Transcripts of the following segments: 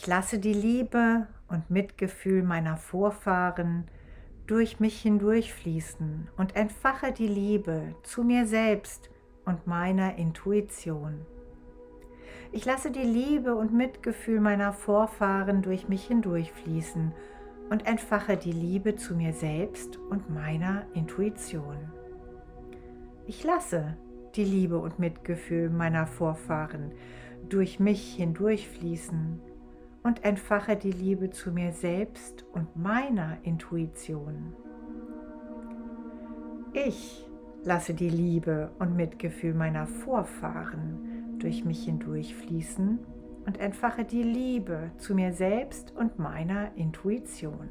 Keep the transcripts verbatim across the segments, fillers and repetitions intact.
lasse die Liebe und Mitgefühl meiner Vorfahren durch mich hindurchfließen und entfache die Liebe zu mir selbst und meiner Intuition. Ich lasse die Liebe und Mitgefühl meiner Vorfahren durch mich hindurchfließen und entfache die Liebe zu mir selbst und meiner Intuition. Ich lasse die Liebe und Mitgefühl meiner Vorfahren durch mich hindurchfließen und entfache die Liebe zu mir selbst und meiner Intuition. Ich lasse die Liebe und Mitgefühl meiner Vorfahren durch mich hindurchfließen und entfache die Liebe zu mir selbst und meiner Intuition.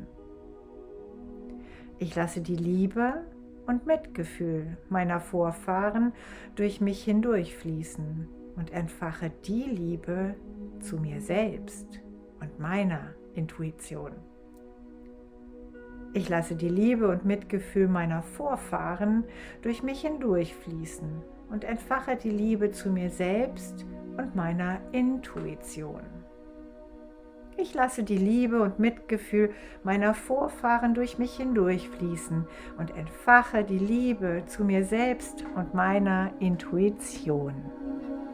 Ich lasse die Liebe und Mitgefühl meiner Vorfahren durch mich hindurchfließen und entfache die Liebe zu mir selbst und meiner Intuition. Ich lasse die Liebe und Mitgefühl meiner Vorfahren durch mich hindurchfließen und entfache die Liebe zu mir selbst und meiner Intuition. Ich lasse die Liebe und Mitgefühl meiner Vorfahren durch mich hindurchfließen und entfache die Liebe zu mir selbst und meiner Intuition.